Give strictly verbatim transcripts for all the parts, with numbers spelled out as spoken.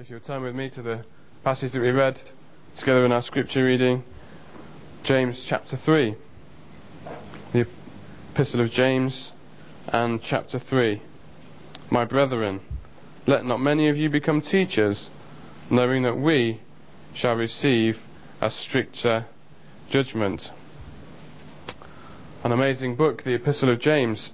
if you'll turn with me to the passage that we read together in our scripture reading, James chapter three. The Epistle of James and chapter three. My brethren, let not many of you become teachers, knowing that we shall receive a stricter judgment. An amazing book, the Epistle of James.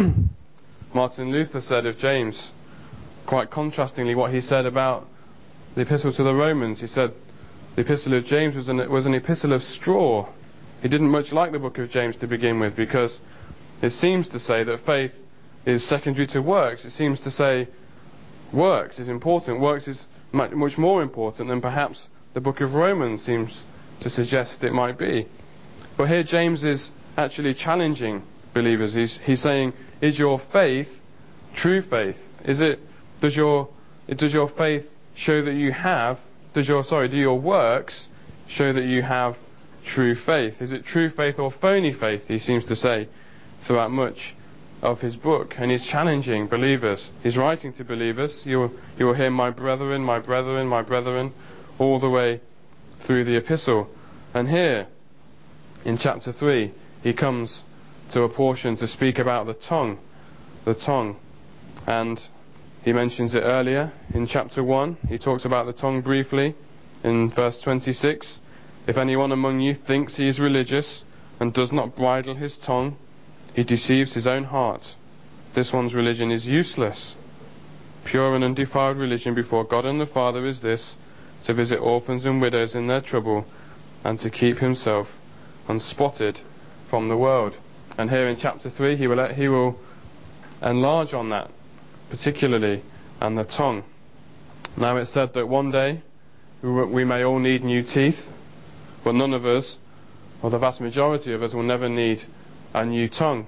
Martin Luther said of James, quite contrastingly what he said about the Epistle to the Romans. He said the Epistle of James was an, was an epistle of straw. He didn't much like the book of James to begin with, because it seems to say that faith is secondary to works. It seems to say works is important. Works is much, much more important than perhaps the book of Romans seems to suggest it might be. But here James is actually challenging believers. He's, he's saying, is your faith true faith? Is it, does your, does your faith show that you have, does your, sorry, do your works show that you have true faith? Is it true faith or phony faith? He seems to say throughout much of his book, and he's challenging believers. He's writing to believers. You will, you will hear my brethren, my brethren, my brethren, all the way through the epistle. And here, in chapter three, he comes to a portion to speak about the tongue, the tongue. And he mentions it earlier in chapter one. He talks about the tongue briefly in verse twenty-six. If anyone among you thinks he is religious and does not bridle his tongue, he deceives his own heart. This one's religion is useless. Pure and undefiled religion before God and the Father is this, to visit orphans and widows in their trouble, and to keep himself unspotted from the world. And here in chapter three, he will, he will enlarge on that, particularly, and the tongue. Now it's said that one day we may all need new teeth, but none of us, or the vast majority of us, will never need a new tongue.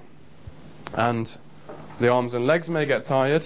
And the arms and legs may get tired,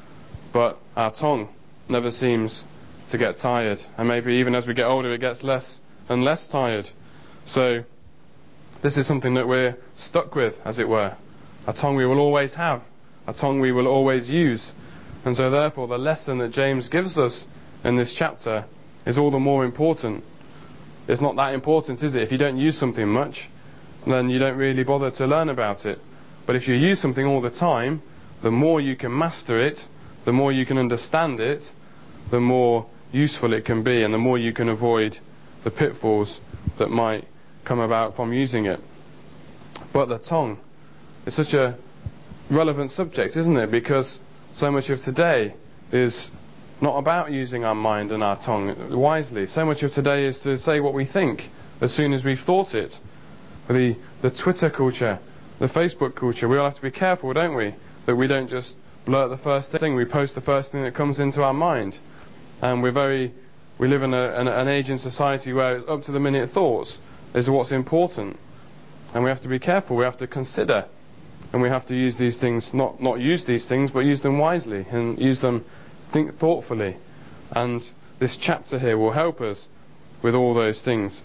but our tongue never seems to get tired. And maybe even as we get older, it gets less and less tired. So this is something that we're stuck with, as it were. A tongue we will always have, a tongue we will always use. And so therefore the lesson that James gives us in this chapter is all the more important. It's not that important, is it? If you don't use something much, then you don't really bother to learn about it. But if you use something all the time, the more you can master it, the more you can understand it, the more useful it can be, and the more you can avoid the pitfalls that might come about from using it. But the tongue is such a relevant subject, isn't it? Because so much of today is not about using our mind and our tongue wisely. So much of today is to say what we think as soon as we've thought it. The, the Twitter culture, the Facebook culture, we all have to be careful, don't we? That we don't just blurt the first thing, we post the first thing that comes into our mind. And we're very, we live in a, an, an age in society where it's up to the minute thoughts is what's important. And we have to be careful, we have to consider. And we have to use these things, not, not use these things, but use them wisely and use them think thoughtfully. And this chapter here will help us with all those things.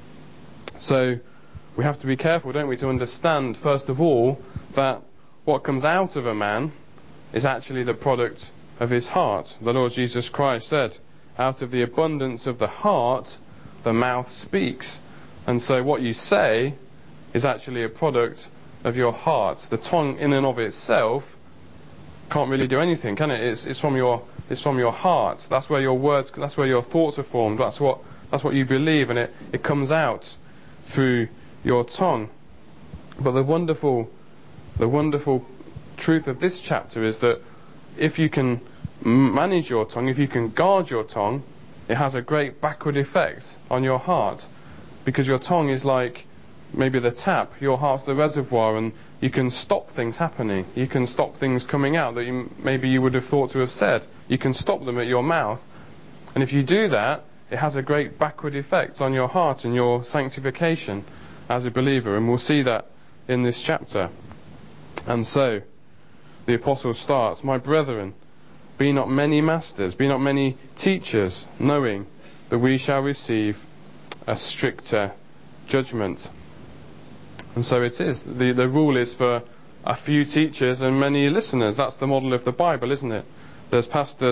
So we have to be careful, don't we, to understand, first of all, that what comes out of a man is actually the product of his heart. The Lord Jesus Christ said, out of the abundance of the heart, the mouth speaks. And so what you say is actually a product of your heart. The tongue in and of itself can't really do anything, can it? It's, it's from your it's from your heart. That's where your words, that's where your thoughts are formed. That's what that's what you believe, and it, it comes out through your tongue. But the wonderful the wonderful truth of this chapter is that if you can manage your tongue, if you can guard your tongue, it has a great backward effect on your heart, because your tongue is like maybe the tap, your heart's the reservoir, and you can stop things happening. You can stop things coming out that you, maybe you would have thought to have said. You can stop them at your mouth. And if you do that, it has a great backward effect on your heart and your sanctification as a believer. And we'll see that in this chapter. And so, the apostle starts, my brethren, be not many masters, be not many teachers, knowing that we shall receive a stricter judgment. And so it is. The, the rule is for a few teachers and many listeners. That's the model of the Bible, isn't it? There's pastors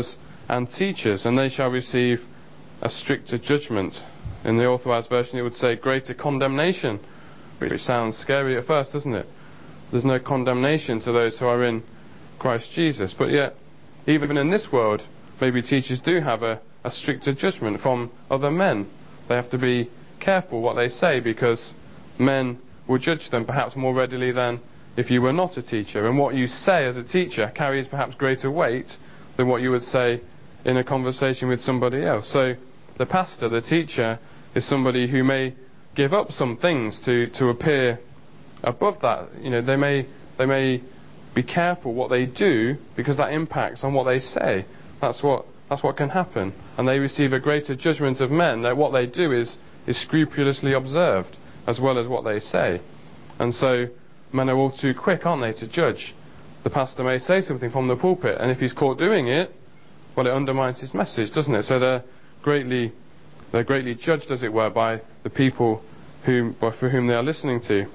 and teachers, and they shall receive a stricter judgment. In the Authorized Version it would say greater condemnation, which sounds scary at first, doesn't it? There's no condemnation to those who are in Christ Jesus. But yet, even in this world, maybe teachers do have a, a stricter judgment from other men. They have to be careful what they say, because men will judge them perhaps more readily than if you were not a teacher. And what you say as a teacher carries perhaps greater weight than what you would say in a conversation with somebody else. So the pastor, the teacher, is somebody who may give up some things to, to appear above that. You know, they may they may be careful what they do, because that impacts on what they say. That's what that's what can happen. And they receive a greater judgment of men, that what they do is is scrupulously observed as well as what they say. And so men are all too quick, aren't they, to judge. The pastor may say something from the pulpit, and if he's caught doing it, well, it undermines his message, doesn't it? So they're greatly they're greatly judged, as it were, by the people whom by, for whom they are listening to.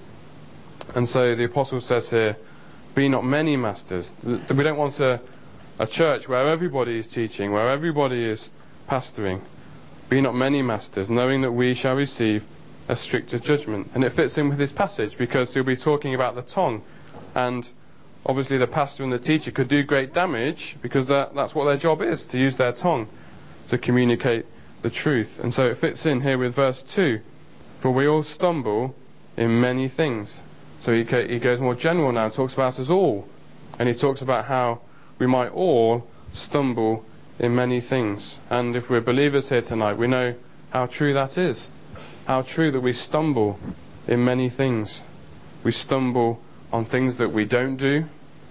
And so the apostle says here, be not many masters. We don't want a, a church where everybody is teaching, where everybody is pastoring. Be not many masters, knowing that we shall receive a stricter judgment. And it fits in with this passage, because he'll be talking about the tongue. And obviously the pastor and the teacher could do great damage, because that, that's what their job is, to use their tongue to communicate the truth. And so it fits in here with verse two. For we all stumble in many things. So he, he goes more general now, talks about us all. And he talks about how we might all stumble in many things. And if we're believers here tonight, we know how true that is. How true that we stumble in many things. We stumble on things that we don't do.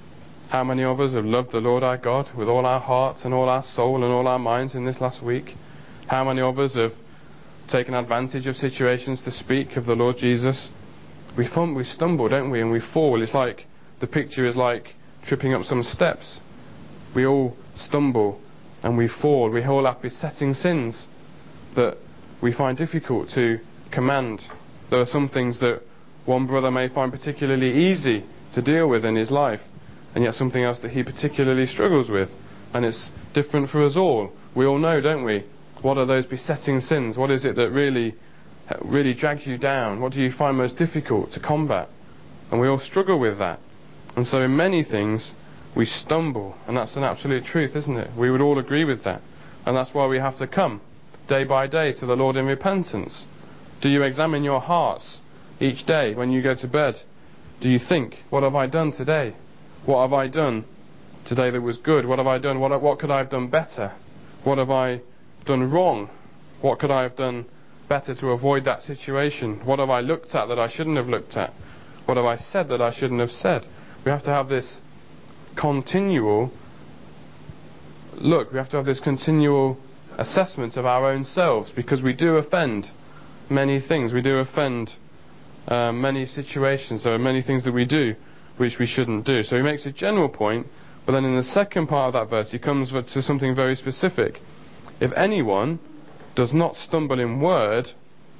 How many of us have loved the Lord our God with all our heart and all our soul and all our minds in this last week? How many of us have taken advantage of situations to speak of the Lord Jesus? We fum- we stumble, don't we, and we fall. It's like, the picture is like tripping up some steps. We all stumble and we fall. We all have besetting sins that we find difficult to command. There are some things that one brother may find particularly easy to deal with in his life, and yet something else that he particularly struggles with. And it's different for us all. We all know, don't we? What are those besetting sins? What is it that really really drags you down? What do you find most difficult to combat? And we all struggle with that. And so in many things we stumble, and that's an absolute truth, isn't it? We would all agree with that. And that's why we have to come day by day to the Lord in repentance. Do you examine your hearts each day when you go to bed? Do you think, what have I done today? What have I done today that was good? What have I done? What, what could I have done better? What have I done wrong? What could I have done better to avoid that situation? What have I looked at that I shouldn't have looked at? What have I said that I shouldn't have said? We have to have this continual look. We have to have this continual assessment of our own selves, because we do offend many things. We do offend uh, many situations. There are many things that we do which we shouldn't do. So he makes a general point, but then in the second part of that verse he comes to something very specific. If anyone does not stumble in word,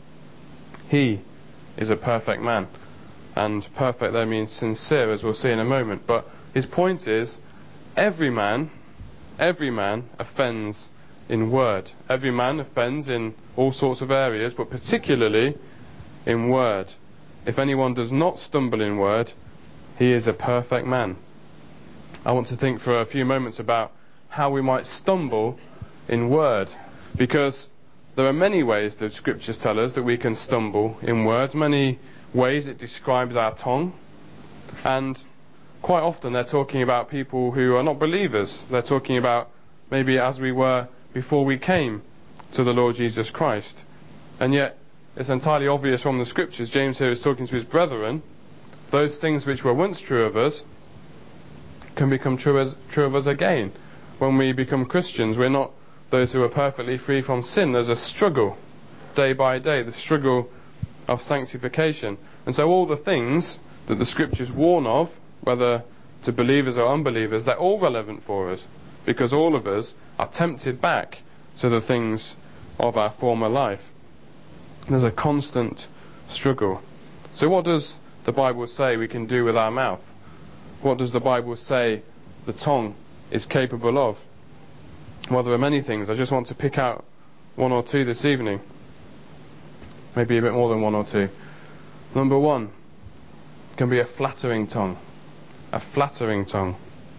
he is a perfect man. And perfect there means sincere, as we'll see in a moment. But his point is, every man, every man offends in word. Every man offends in all sorts of areas, but particularly in word. If anyone does not stumble in word, he is a perfect man. I want to think for a few moments about how we might stumble in word, because there are many ways that scriptures tell us that we can stumble in words, many ways it describes our tongue, and quite often they're talking about people who are not believers. They're talking about maybe as we were before we came to the Lord Jesus Christ. And yet it's entirely obvious from the scriptures, James here is talking to his brethren, those things which were once true of us can become true, as, true of us again. When we become Christians, we're not those who are perfectly free from sin. There's a struggle day by day, the struggle of sanctification. And so all the things that the scriptures warn of, whether to believers or unbelievers, they're all relevant for us, because all of us are tempted back to the things of our former life. There's a constant struggle. So what does the Bible say we can do with our mouth? What does the Bible say the tongue is capable of? Well, there are many things. I just want to pick out one or two this evening. Maybe a bit more than one or two. Number one can be a flattering tongue. A flattering tongue.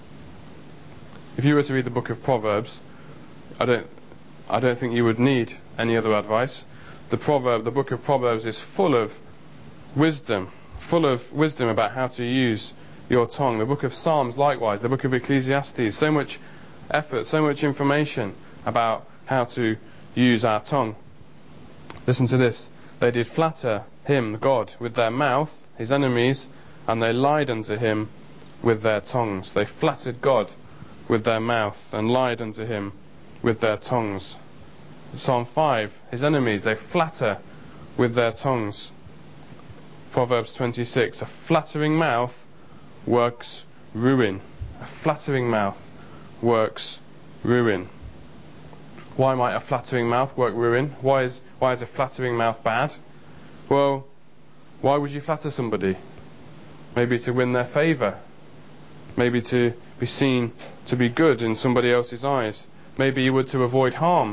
If you were to read the book of Proverbs, I don't, I don't think you would need any other advice. The proverb, the book of Proverbs is full of wisdom, full of wisdom about how to use your tongue. The book of Psalms likewise, the book of Ecclesiastes, so much effort, so much information about how to use our tongue. Listen to this. They did flatter him, God, with their mouth, his enemies, and they lied unto him with their tongues. They flattered God with their mouth and lied unto him with their tongues. Psalm five, his enemies, they flatter with their tongues. Proverbs twenty-six, a flattering mouth works ruin. A flattering mouth works ruin. Why might a flattering mouth work ruin? Why is, why is a flattering mouth bad? Well, why would you flatter somebody? Maybe to win their favour. Maybe to be seen to be good in somebody else's eyes. Maybe you would to avoid harm.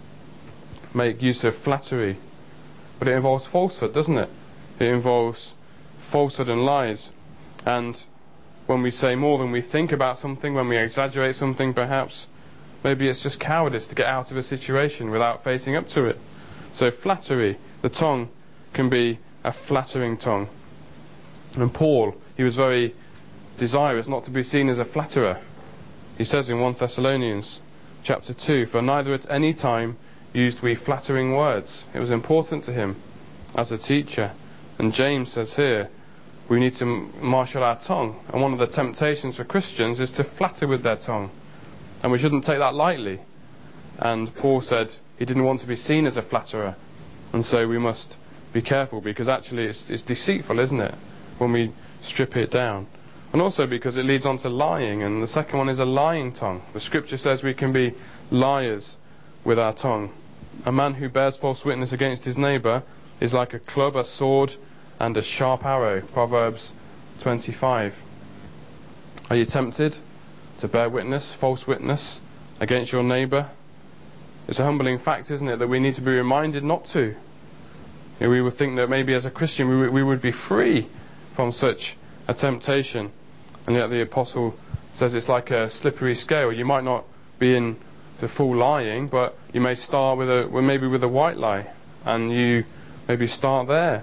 Make use of flattery. But it involves falsehood, doesn't it? It involves falsehood and lies. And when we say more than we think about something, when we exaggerate something perhaps, maybe it's just cowardice to get out of a situation without facing up to it. So flattery, the tongue can be a flattering tongue. And Paul, he was very desirous not to be seen as a flatterer. He says in First Thessalonians chapter two, for neither at any time used we flattering words. It was important to him as a teacher. And James says here, we need to marshal our tongue. And one of the temptations for Christians is to flatter with their tongue. And we shouldn't take that lightly. And Paul said he didn't want to be seen as a flatterer. And so we must be careful, because actually it's, it's deceitful, isn't it, when we strip it down. And also because it leads on to lying. And the second one is a lying tongue. The scripture says we can be liars with our tongue. A man who bears false witness against his neighbour is like a club, a sword, and a sharp arrow. Proverbs twenty-five. Are you tempted to bear witness, false witness, against your neighbour? It's a humbling fact, isn't it, that we need to be reminded not to. You know, we would think that maybe as a Christian we, w- we would be free from such a temptation. And yet the apostle says it's like a slippery scale. You might not be in the full lying, but you may start with a, well, maybe with a white lie, and you maybe start there.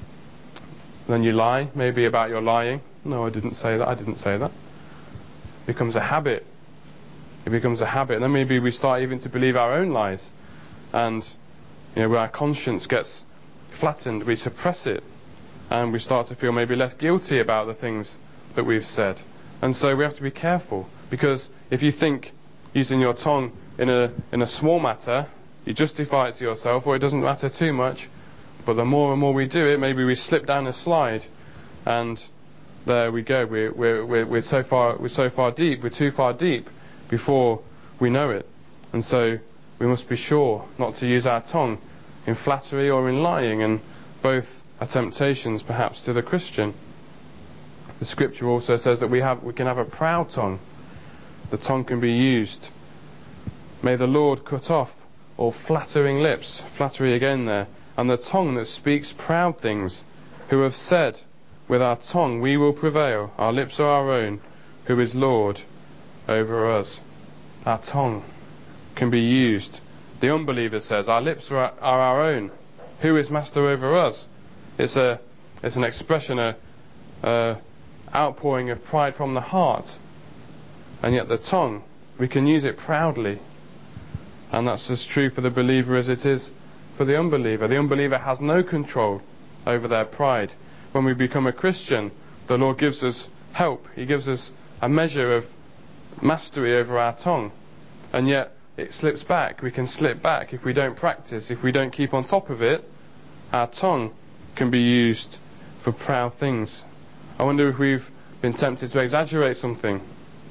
Then you lie, maybe about your lying. No, I didn't say that, I didn't say that. It becomes a habit. It becomes a habit. And then maybe we start even to believe our own lies. And you know, when our conscience gets flattened, we suppress it. And we start to feel maybe less guilty about the things that we've said. And so we have to be careful. Because if you think using your tongue in a, in a small matter, you justify it to yourself, or it doesn't matter too much. But the more and more we do it, maybe we slip down a slide, and there we go. We're, we're, we're, we're so far we're so far deep. We're too far deep before we know it. And so we must be sure not to use our tongue in flattery or in lying, and both are temptations perhaps to the Christian. The scripture also says that we have we can have a proud tongue. The tongue can be used. May the Lord cut off all flattering lips, flattery again there, and the tongue that speaks proud things, who have said, with our tongue we will prevail, our lips are our own, who is Lord over us. Our tongue can be used. The unbeliever says, our lips are, are our own, who is master over us? It's a it's an expression, a, a outpouring of pride from the heart. And yet the tongue, we can use it proudly. And that's as true for the believer as it is for the unbeliever. The unbeliever has no control over their pride. When we become a Christian, the Lord gives us help. He gives us a measure of mastery over our tongue. And yet it slips back. We can slip back if we don't practice, if we don't keep on top of it. Our tongue can be used for proud things. I wonder if we've been tempted to exaggerate something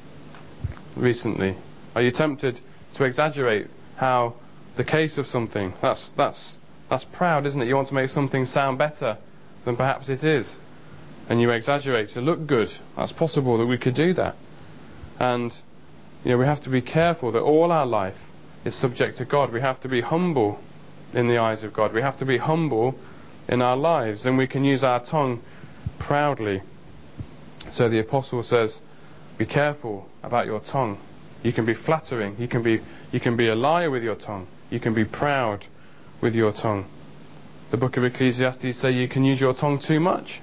recently. Are you tempted to exaggerate how the case of something? That's that's that's proud, isn't it? You want to make something sound better than perhaps it is, and you exaggerate to look good. That's possible that we could do that. And you know, we have to be careful that all our life is subject to God. We have to be humble in the eyes of God. We have to be humble in our lives, and we can use our tongue proudly. So the apostle says, be careful about your tongue. You can be flattering. You can be, you can be a liar with your tongue. You can be proud with your tongue. The book of Ecclesiastes says you can use your tongue too much.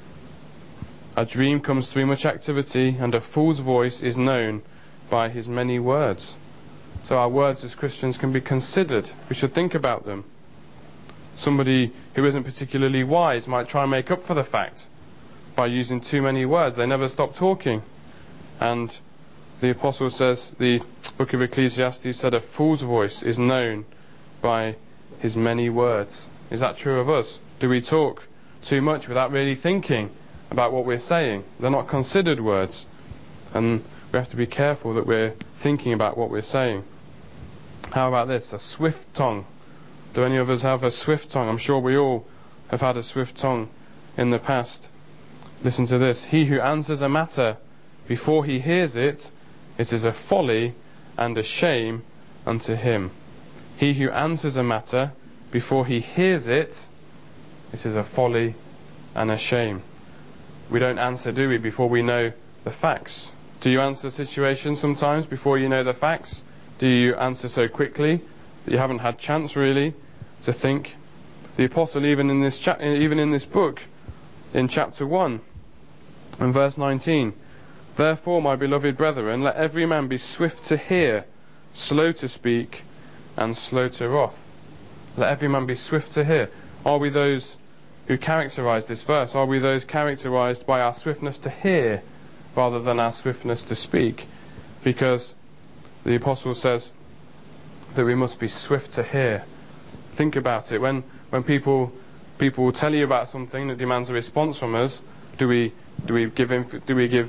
A dream comes through much activity, and a fool's voice is known by his many words. So our words as Christians can be considered. We should think about them. Somebody who isn't particularly wise might try and make up for the fact by using too many words. They never stop talking. And the apostle says, the book of Ecclesiastes said, a fool's voice is known by his many words. Is that true of us? Do we talk too much without really thinking about what we're saying? They're not considered words. And we have to be careful that we're thinking about what we're saying. How about this? A swift tongue. Do any of us have a swift tongue? I'm sure we all have had a swift tongue in the past. Listen to this. He who answers a matter before he hears it, it is a folly and a shame unto him. He who answers a matter before he hears it, it is a folly and a shame. We don't answer, do we, before we know the facts? Do you answer situations sometimes before you know the facts? Do you answer so quickly that you haven't had chance really to think? The apostle, even in this cha- even in this book, in chapter one and verse nineteen, therefore, my beloved brethren, let every man be swift to hear, slow to speak, and slow to wrath. Let every man be swift to hear. Are we those who characterize this verse? Are we those characterized by our swiftness to hear rather than our swiftness to speak? Because the apostle says that we must be swift to hear. Think about it. When when people people tell you about something that demands a response from us, do we do we give inf- do we give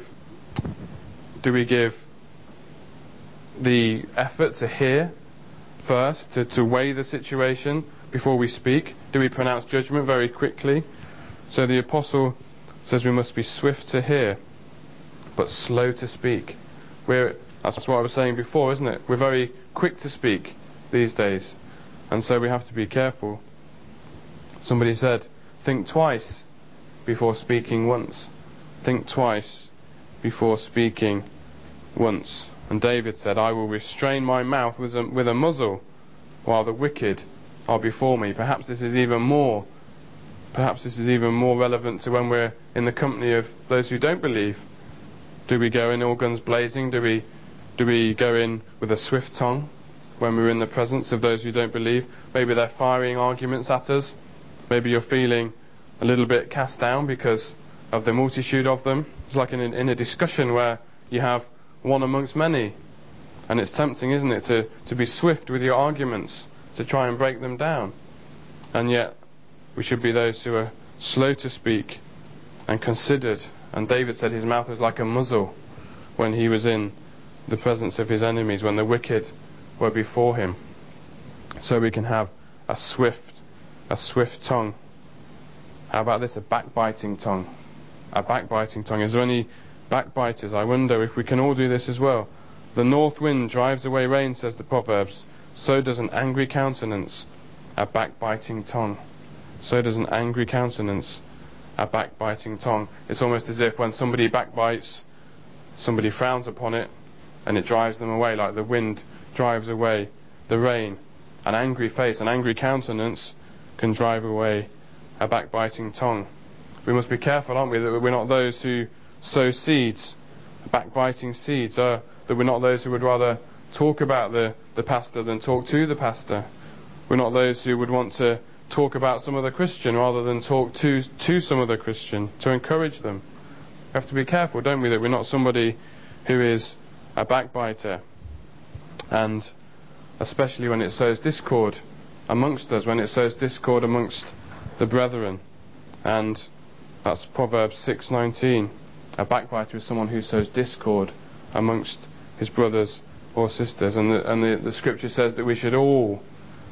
do we give the effort to hear first, to, to weigh the situation before we speak? Do we pronounce judgment very quickly? So the apostle says we must be swift to hear, but slow to speak. We're, that's what I was saying before, isn't it? We're very quick to speak these days, and so we have to be careful. Somebody said, think twice before speaking once. Think twice before speaking once. And David said, I will restrain my mouth with a, with a muzzle while the wicked are before me. Perhaps this is even more perhaps this is even more relevant to when we're in the company of those who don't believe. Do we go in all guns blazing? Do we do we go in with a swift tongue when we're in the presence of those who don't believe? Maybe they're firing arguments at us. Maybe you're feeling a little bit cast down because of the multitude of them. It's like in a, in a discussion where you have one amongst many, and it's tempting, isn't it, to, to be swift with your arguments, to try and break them down. And yet we should be those who are slow to speak and considered. And David said his mouth was like a muzzle when he was in the presence of his enemies, when the wicked were before him. So we can have a swift a swift tongue. How about this? A backbiting tongue. A backbiting tongue. Is there any backbiters? I wonder if we can all do this as well. The north wind drives away rain, says the Proverbs. So does an angry countenance a backbiting tongue. So does an angry countenance a backbiting tongue. It's almost as if when somebody backbites, somebody frowns upon it and it drives them away, like the wind drives away the rain. An angry face, an angry countenance can drive away a backbiting tongue. We must be careful, aren't we, that we're not those who sow seeds, backbiting seeds, uh, that we're not those who would rather talk about the, the pastor than talk to the pastor. We're not those who would want to talk about some other Christian rather than talk to, to some other Christian, to encourage them. We have to be careful, don't we, that we're not somebody who is a backbiter. And especially when it sows discord amongst us, when it sows discord amongst the brethren. And that's Proverbs six nineteen. A backbiter is someone who sows discord amongst his brothers or sisters. And the, and the, the scripture says that we should all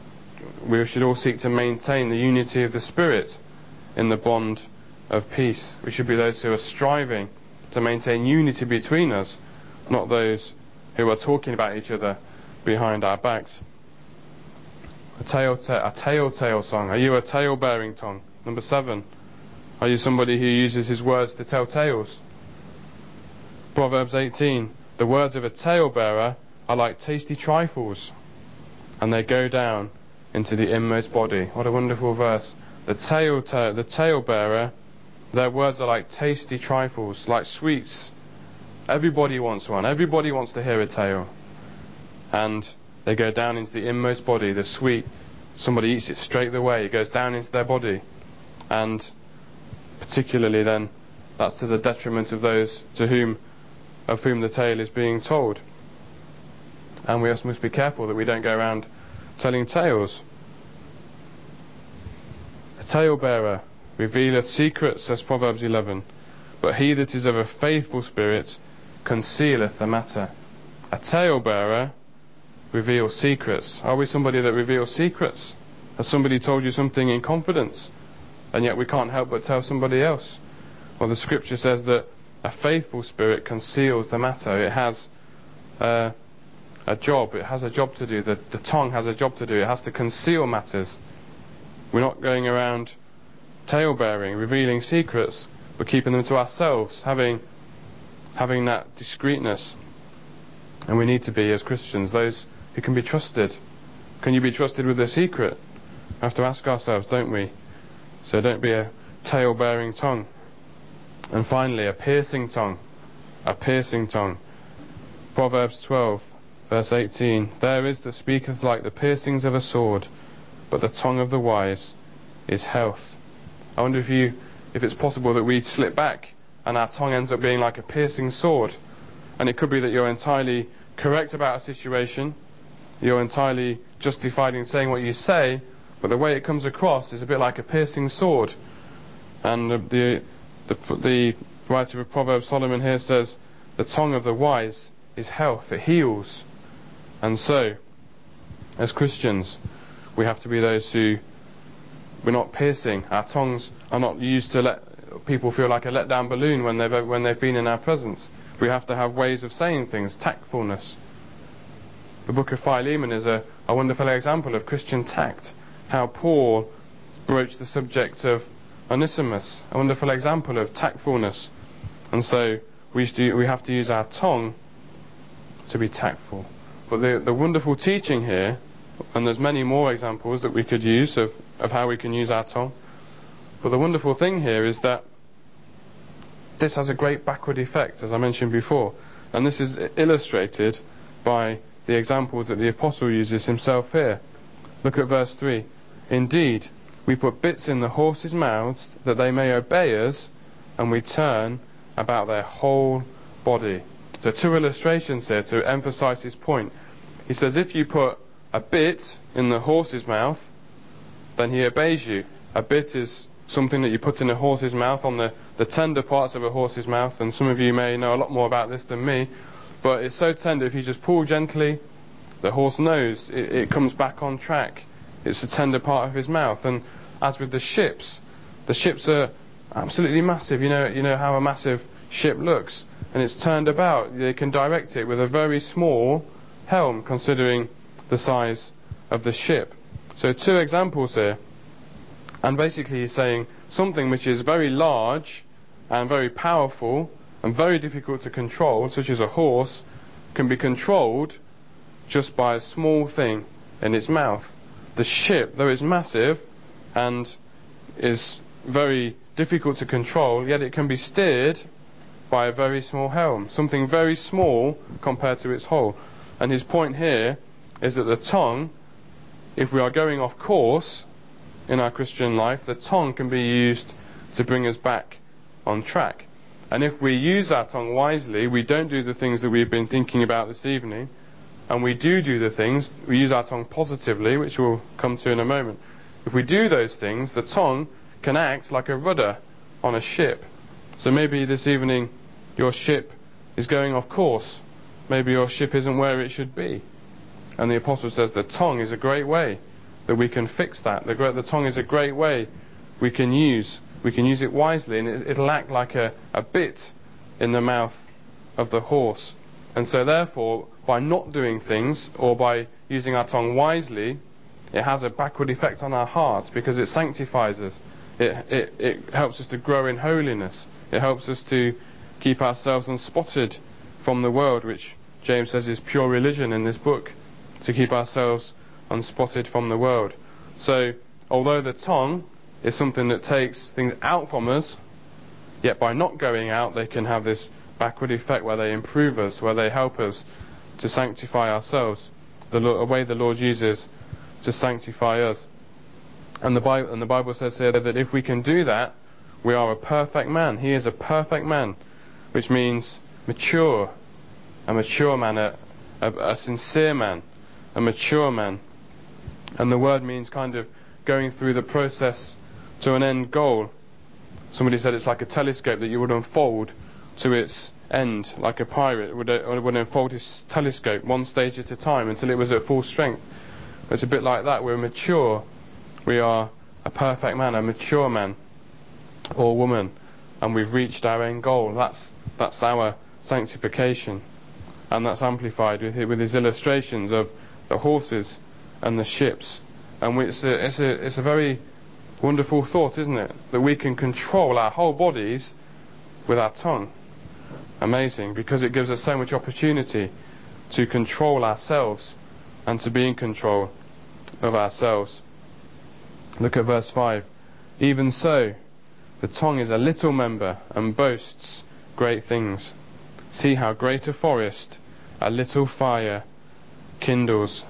we should all seek to maintain the unity of the Spirit in the bond of peace. We should be those who are striving to maintain unity between us, not those who are talking about each other behind our backs. A tale, a tale-tale song. Are you a tale-bearing tongue? Number seven. Are you somebody who uses his words to tell tales? Proverbs eighteen. The words of a tale-bearer are like tasty trifles, and they go down into the inmost body. What a wonderful verse. The tale, the tale-bearer, their words are like tasty trifles, like sweets. Everybody wants one. Everybody wants to hear a tale. And they go down into the inmost body. The sweet, somebody eats it straight away. It goes down into their body. And particularly then, that's to the detriment of those to whom, of whom the tale is being told. And we also must be careful that we don't go around telling tales. A tale-bearer revealeth secrets, says Proverbs eleven, but he that is of a faithful spirit concealeth the matter. A tale-bearer reveals secrets. Are we somebody that reveals secrets? Has somebody told you something in confidence, and yet we can't help but tell somebody else? Well, the scripture says that a faithful spirit conceals the matter. It has uh, a job. It has a job to do. The, the tongue has a job to do. It has to conceal matters. We're not going around tale-bearing, revealing secrets, but keeping them to ourselves, having having that discreetness. And we need to be, as Christians, those who can be trusted. Can you be trusted with a secret? We have to ask ourselves, don't we? So don't be a tale-bearing tongue. And finally, a piercing tongue. A piercing tongue. Proverbs twelve, verse eighteen. There is that speaketh like the piercings of a sword, but the tongue of the wise is health. I wonder if you, if it's possible that we slip back and our tongue ends up being like a piercing sword. And it could be that you're entirely correct about a situation, you're entirely justified in saying what you say, but the way it comes across is a bit like a piercing sword. And the the, the, the writer of Proverbs, Solomon, here says, the tongue of the wise is health, it heals. And so, as Christians, we have to be those who, we're not piercing. Our tongues are not used to let people feel like a let-down balloon when they've, when they've been in our presence. We have to have ways of saying things, tactfulness. The book of Philemon is a, a wonderful example of Christian tact. How Paul broached the subject of Onesimus, a wonderful example of tactfulness. And so we, to, we have to use our tongue to be tactful. But the, the wonderful teaching here, and there's many more examples that we could use of, of how we can use our tongue, but the wonderful thing here is that this has a great backward effect, as I mentioned before. And this is illustrated by the examples that the apostle uses himself here. Look at verse three. Indeed, we put bits in the horses' mouths that they may obey us, and we turn about their whole body. So two illustrations here to emphasize his point. He says if you put a bit in the horse's mouth, then he obeys you. A bit is something that you put in a horse's mouth, on the, the tender parts of a horse's mouth, and some of you may know a lot more about this than me, but it's so tender, if you just pull gently, the horse knows it, it comes back on track. It's a tender part of his mouth. And as with the ships, the ships are absolutely massive. You know, you know how a massive ship looks, and it's turned about. They can direct it with a very small helm, considering the size of the ship. So two examples here. And basically he's saying something which is very large and very powerful and very difficult to control, such as a horse, can be controlled just by a small thing in its mouth. The ship, though it's massive and is very difficult to control, yet it can be steered by a very small helm, something very small compared to its hull. And his point here is that the tongue, if we are going off course in our Christian life, the tongue can be used to bring us back on track. And if we use our tongue wisely, we don't do the things that we've been thinking about this evening, and we do do the things, we use our tongue positively, which we'll come to in a moment. If we do those things, the tongue can act like a rudder on a ship. So maybe this evening your ship is going off course. Maybe your ship isn't where it should be. And the apostle says the tongue is a great way that we can fix that. The, the tongue is a great way we can use. We can use it wisely, and it, it'll act like a, a bit in the mouth of the horse. And so therefore, by not doing things, or by using our tongue wisely, it has a backward effect on our hearts, because it sanctifies us. It, it, it helps us to grow in holiness. It helps us to keep ourselves unspotted from the world, which James says is pure religion in this book, to keep ourselves unspotted from the world. So, although the tongue is something that takes things out from us, yet by not going out, they can have this backward effect where they improve us, where they help us to sanctify ourselves, the way the Lord uses to sanctify us. And the Bible, and the Bible says here that if we can do that, we are a perfect man. He is a perfect man, which means mature, a mature man, a, a, a sincere man, a mature man. And the word means kind of going through the process to an end goal. Somebody said it's like a telescope that you would unfold to its end, like a pirate would, uh, would unfold his telescope one stage at a time until it was at full strength. It's a bit like that. We're mature. We are a perfect man, a mature man or woman, and we've reached our end goal. That's that's our sanctification, and that's amplified with, with his illustrations of the horses and the ships. And we, it's a, it's a it's a very wonderful thought, isn't it, that we can control our whole bodies with our tongue. Amazing, because it gives us so much opportunity to control ourselves and to be in control of ourselves. Look at verse five. Even so, the tongue is a little member and boasts great things. See how great a forest a little fire kindles.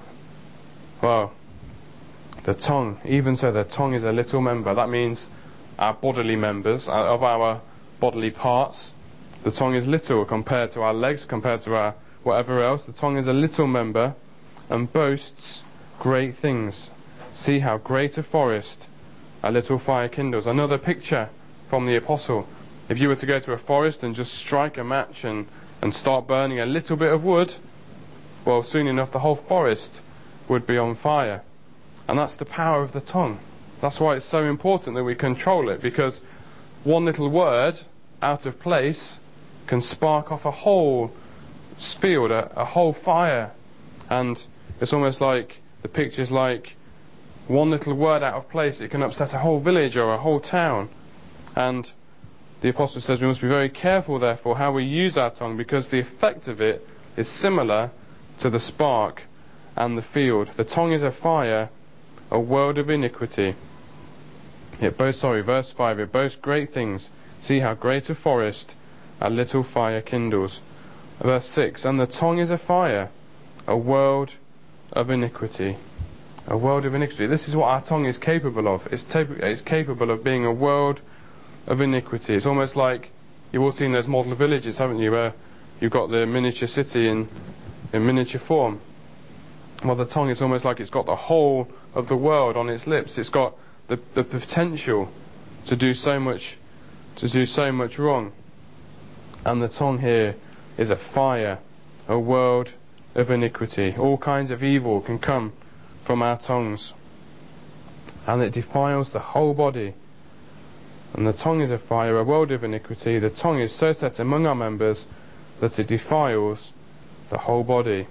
Well, the tongue, even so, the tongue is a little member. That means our bodily members, of our bodily parts. The tongue is little compared to our legs, compared to our whatever else. The tongue is a little member and boasts great things. See how great a forest a little fire kindles. Another picture from the apostle. If you were to go to a forest and just strike a match and, and start burning a little bit of wood, well, soon enough the whole forest would be on fire. And that's the power of the tongue. That's why it's so important that we control it, because one little word out of place can spark off a whole field, a, a whole fire. And it's almost like, the picture's like one little word out of place, it can upset a whole village or a whole town. And the apostle says we must be very careful, therefore, how we use our tongue, because the effect of it is similar to the spark and the field. The tongue is a fire, a world of iniquity. It boasts, sorry, verse five, it boasts great things. See how great a forest a little fire kindles. Verse six, and the tongue is a fire, a world of iniquity. A world of iniquity. This is what our tongue is capable of. It's, it's capable of being a world of iniquity. It's almost like, you've all seen those model villages, haven't you, where you've got the miniature city in, in miniature form. Well, the tongue is almost like it's got the whole of the world on its lips. It's got the, the potential to do so much, to do so much wrong. And the tongue here is a fire, a world of iniquity. All kinds of evil can come from our tongues, and it defiles the whole body. And the tongue is a fire, a world of iniquity. The tongue is so set among our members that it defiles the whole body.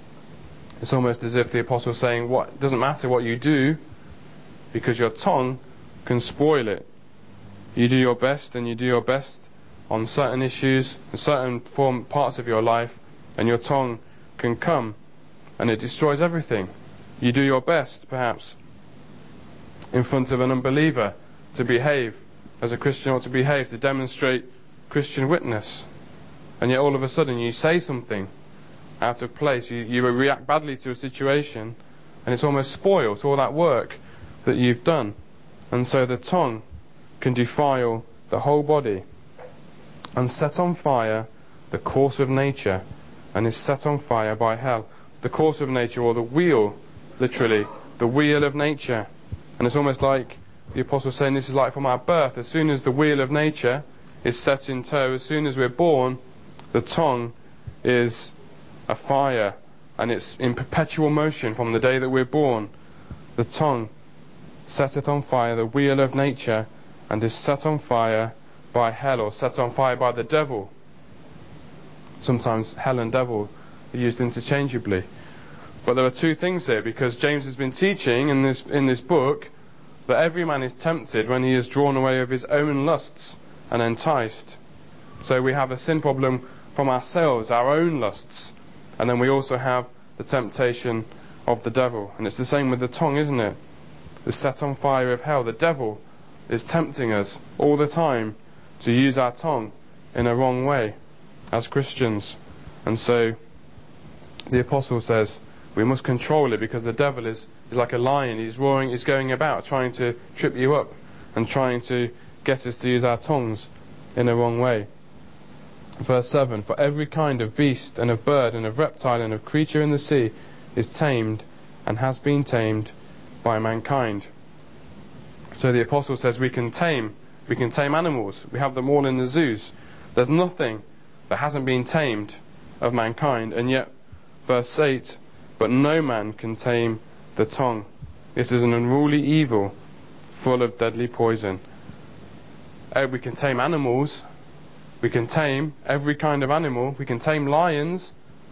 It's almost as if the apostle is saying, what, it doesn't matter what you do, because your tongue can spoil it. You do your best, and you do your best on certain issues, certain form, parts of your life, and your tongue can come and it destroys everything. You do your best, perhaps, in front of an unbeliever, to behave as a Christian ought to behave, to demonstrate Christian witness, and yet all of a sudden you say something out of place, you, you react badly to a situation, and it's almost spoiled all that work that you've done. And so the tongue can defile the whole body and set on fire the course of nature, and is set on fire by hell. The course of nature, or the wheel, literally, the wheel of nature. And it's almost like the apostle saying this is like from our birth. As soon as the wheel of nature is set in tow, as soon as we're born, the tongue is a fire, and it's in perpetual motion from the day that we're born. The tongue setteth on fire the wheel of nature, and is set on fire by hell, or set on fire by the devil. Sometimes hell and devil are used interchangeably. But there are two things here, because James has been teaching in this in this book that every man is tempted when he is drawn away of his own lusts and enticed. So we have a sin problem from ourselves, our own lusts, and then we also have the temptation of the devil. And it's the same with the tongue, isn't it? The set on fire of hell. The devil is tempting us all the time to use our tongue in a wrong way as Christians. And so the apostle says we must control it, because the devil is, is like a lion. He's roaring, he's going about trying to trip you up and trying to get us to use our tongues in a wrong way. Verse seven, for every kind of beast and of bird and of reptile and of creature in the sea is tamed and has been tamed by mankind. So the apostle says we can tame, we can tame animals. We have them all in the zoos. There's nothing that hasn't been tamed of mankind. And yet, verse eight, but no man can tame the tongue. It is an unruly evil, full of deadly poison. Oh, we can tame animals. We can tame every kind of animal. We can tame lions.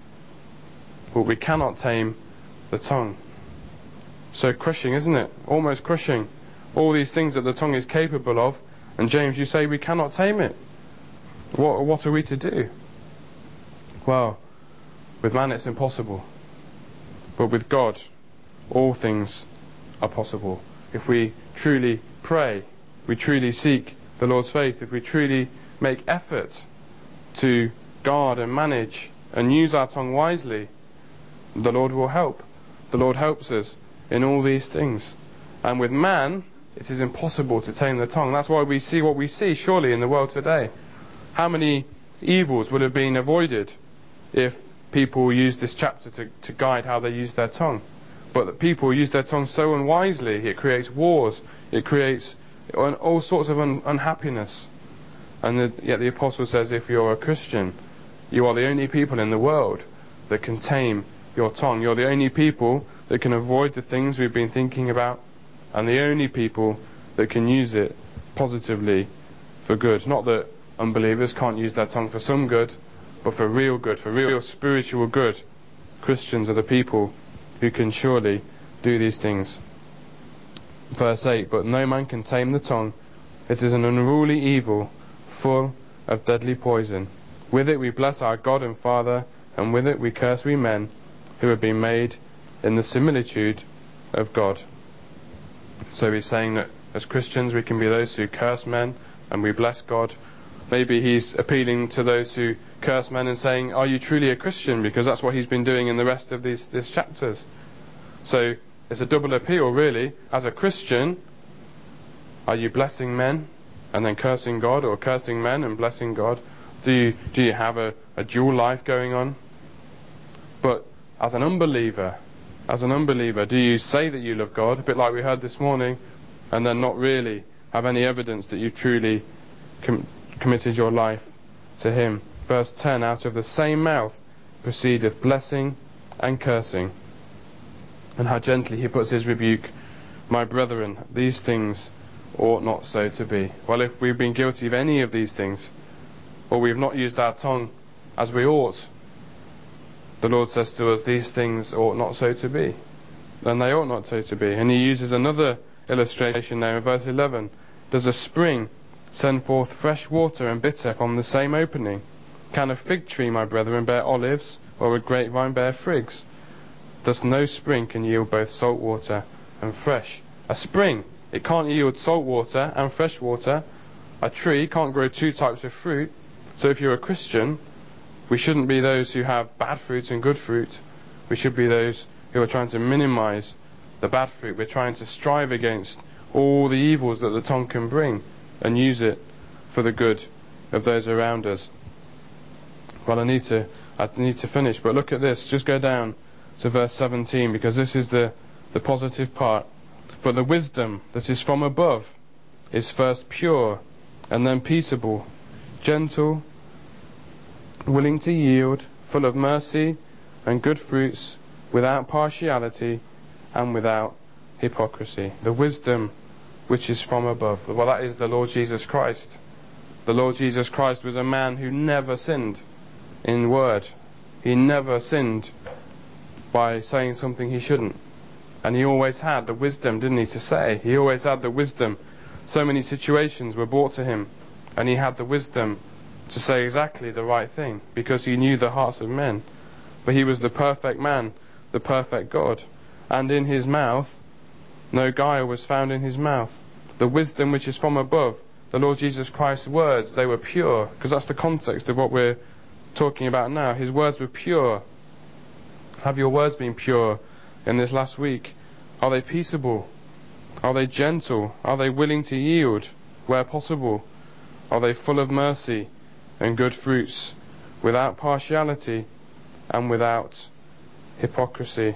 But we cannot tame the tongue. So crushing, isn't it? Almost crushing. All these things that the tongue is capable of. And James, you say we cannot tame it. What, what are we to do? Well, with man it's impossible. But with God, all things are possible. If we truly pray, we truly seek the Lord's faith, if we truly make effort to guard and manage and use our tongue wisely, the Lord will help. The Lord helps us in all these things. And with man, it is impossible to tame the tongue. That's why we see what we see, surely, in the world today. How many evils would have been avoided if people used this chapter to, to guide how they use their tongue? But that people use their tongue so unwisely, it creates wars, it creates all sorts of un- unhappiness. And the, yet the apostle says if you're a Christian, you are the only people in the world that can tame your tongue. You're the only people that can avoid the things we've been thinking about, and the only people that can use it positively for good. Not that unbelievers can't use their tongue for some good, but for real good, for real spiritual good. Christians are the people who can surely do these things. Verse eight, but no man can tame the tongue. It is an unruly evil, full of deadly poison. With it we bless our God and Father, and with it we curse we men who have been made in the similitude of God. So he's saying that as Christians we can be those who curse men and we bless God. Maybe he's appealing to those who curse men and saying, are you truly a Christian? Because that's what he's been doing in the rest of these, these chapters. So it's a double appeal, really. As a Christian, are you blessing men and then cursing God, or cursing men and blessing God? Do you, do you have a, a dual life going on? But as an unbeliever, as an unbeliever, do you say that you love God, a bit like we heard this morning, and then not really have any evidence that you truly com- committed your life to Him? Verse ten, out of the same mouth proceedeth blessing and cursing. And how gently he puts his rebuke, my brethren, these things ought not so to be. Well, if we've been guilty of any of these things, or we've not used our tongue as we ought, the Lord says to us, these things ought not so to be. And they ought not so to be. And he uses another illustration there in verse eleven. Does a spring send forth fresh water and bitter from the same opening? Can a fig tree, my brethren, bear olives, or a grapevine bear figs? Thus no spring can yield both salt water and fresh. A spring, it can't yield salt water and fresh water. A tree can't grow two types of fruit. So if you're a Christian, we shouldn't be those who have bad fruit and good fruit. We should be those who are trying to minimize the bad fruit. We're trying to strive against all the evils that the tongue can bring and use it for the good of those around us. Well, I need to I need to finish, but look at this. Just go down to verse seventeen, because this is the, the positive part. But the wisdom that is from above is first pure, and then peaceable, gentle, willing to yield, full of mercy and good fruits, without partiality and without hypocrisy. The wisdom which is from above. Well, that is the Lord Jesus Christ. The Lord Jesus Christ was a man who never sinned. in word. He never sinned by saying something he shouldn't. And he always had the wisdom, didn't he, to say. He always had the wisdom. So many situations were brought to him, and he had the wisdom to say exactly the right thing, because he knew the hearts of men. But he was the perfect man, the perfect God. And in his mouth, no guile was found in his mouth. The wisdom which is from above, the Lord Jesus Christ's words, they were pure, because that's the context of what we're talking about now. His words were pure. Have your words been pure in this last week? Are they peaceable? Are they gentle? Are they willing to yield where possible? Are they full of mercy and good fruits, without partiality and without hypocrisy?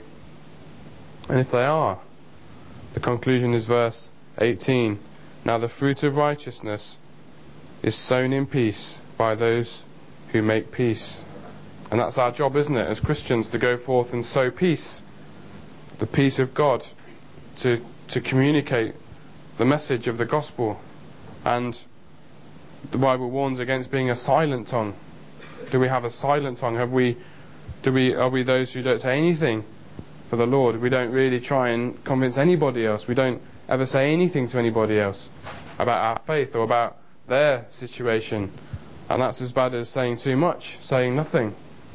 And if they are, the conclusion is verse eighteen. Now the fruit of righteousness is sown in peace by those who make peace. And that's our job, isn't it, as Christians, to go forth and sow peace, the peace of God, to to communicate the message of the gospel. And the Bible warns against being a silent tongue. Do we have a silent tongue? Have we do we are we those who don't say anything for the Lord? We don't really try and convince anybody else. We don't ever say anything to anybody else about our faith or about their situation. And that's as bad as saying too much, saying nothing.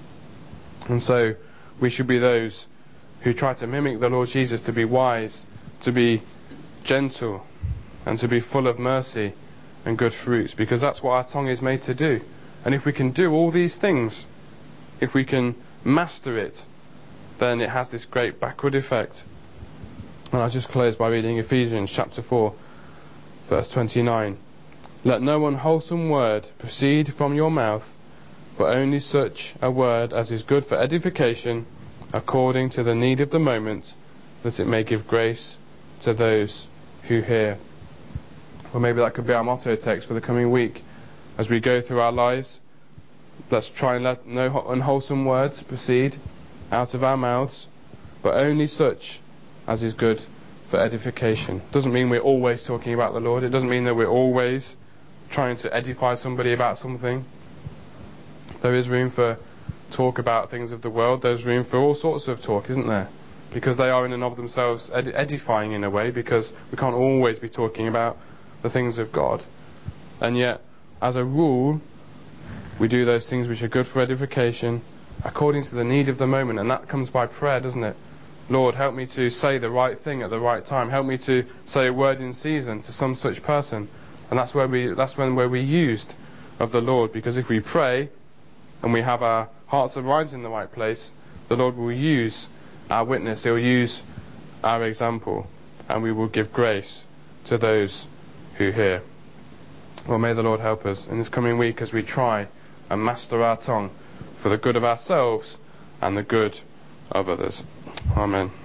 And so we should be those who try to mimic the Lord Jesus, to be wise, to be gentle, and to be full of mercy and good fruits, because that's what our tongue is made to do. And if we can do all these things, if we can master it, then it has this great backward effect. And I'll just close by reading Ephesians chapter four, verse twenty-nine. Let no unwholesome word proceed from your mouth, but only such a word as is good for edification, according to the need of the moment, that it may give grace to those who hear. Well, maybe that could be our motto text for the coming week. As we go through our lives, let's try and let no unwholesome words proceed out of our mouths, but only such as is good for edification. Doesn't mean we're always talking about the Lord. It doesn't mean that we're always trying to edify somebody about something. There is room for talk about things of the world. There's room for all sorts of talk, isn't there? Because they are in and of themselves ed- edifying in a way, because we can't always be talking about the things of God. And yet, as a rule, we do those things which are good for edification according to the need of the moment, and that comes by prayer, doesn't it? Lord, help me to say the right thing at the right time. Help me to say a word in season to some such person. And that's where we that's when where we're used of the Lord, because if we pray and we have our hearts and minds in the right place, the Lord will use our witness, He'll use our example, and we will give grace to those who hear. Well, may the Lord help us in this coming week as we try and master our tongue for the good of ourselves and the good of others. Amen.